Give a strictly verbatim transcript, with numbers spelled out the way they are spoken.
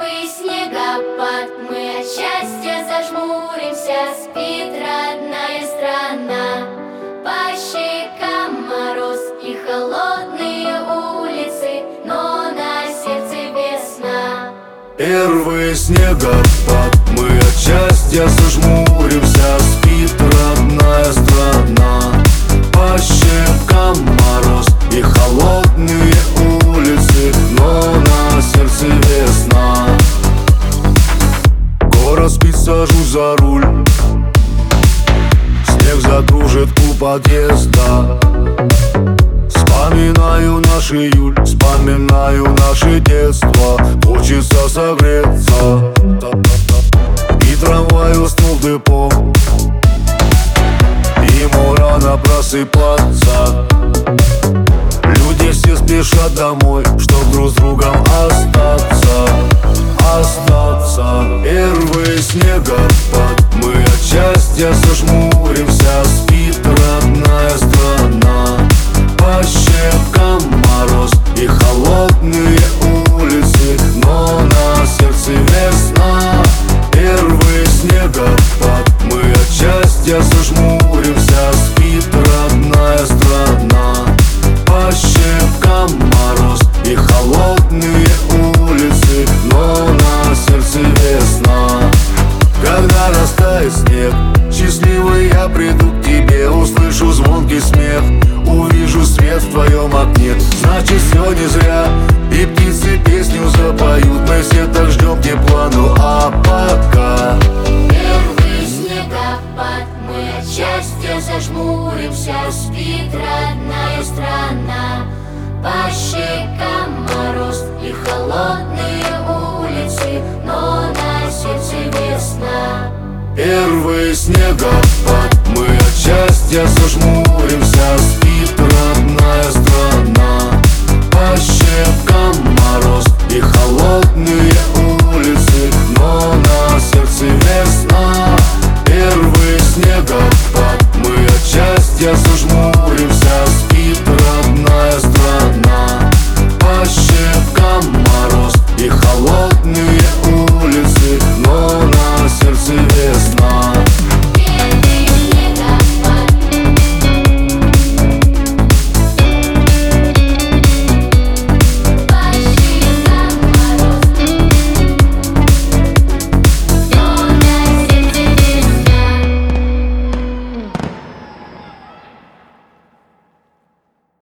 Первый снегопад, мы от счастья зажмуримся. Спит родная страна, по щекам мороз и холодные улицы, но на сердце весна. Первый снегопад, мы от счастья зажмуримся. Спит родная страна, по щекам мороз и холодные улицы, но на сердце весна. Город спит, сажусь за руль, снег закружит у подъезда. Вспоминаю наш июль, вспоминаю наше детство. Хочется согреться. И трамвай уснул в депо, ему рано просыпаться. Люди все спешат домой, чтоб друг с другом остаться. Остаться. Первый снегопад, мы от счастья зажмуримся. Спит родная страна, по щекам мороз и холодные улицы, но на сердце весна. Первый снегопад, мы от счастья зажмуримся. Спит родная страна, по щекам мороз и холодные улицы, но на сердце весна. Когда растает снег, счастливый я приду к тебе. Услышу звонкий смех, увижу свет в твоем окне. Значит, все не зря, и птицы песню запоют. Мы все так ждем тепла, ну а пока. Первый снегопад, мы от счастья зажмуримся. Спит родная страна, по щекам мороз и холодные улицы, но на сердце весна. Первый снегопад, мы от счастья зажмуримся.